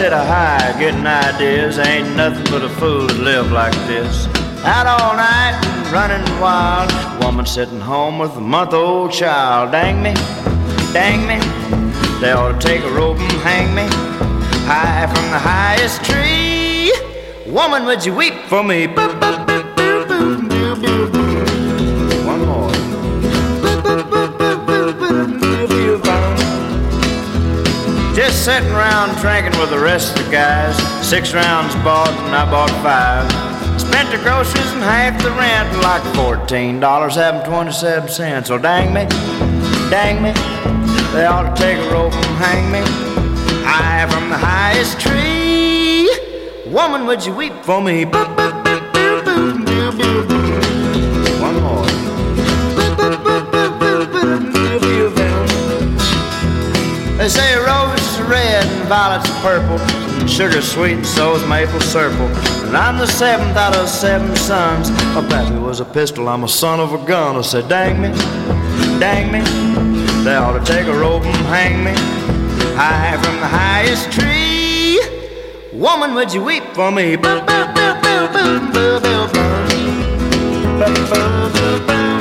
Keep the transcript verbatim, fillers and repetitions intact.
sit a high, getting ideas. Ain't nothing but a fool to live like this. Out all night, running wild. Woman sitting home with a month-old child. Dang me, dang me. They ought to take a rope and hang me high from the highest tree. Woman, would you weep for me? One more. Just sitting around drinking with the rest of the guys. Six rounds bought and I bought five. Spent the groceries and half the rent, like fourteen dollars having twenty-seven cents. So dang me, dang me. They ought to take a rope and hang me high from the highest tree. Woman, would you weep for me? One more. They say roses are red and violets are purple, and sugar's sweet and so is maple syrup. And I'm the seventh out of seven sons. My pappy was a pistol, I'm a son of a gun. I said, dang me, dang me. They ought to take a rope and hang me high from the highest tree. Woman, would you weep for me?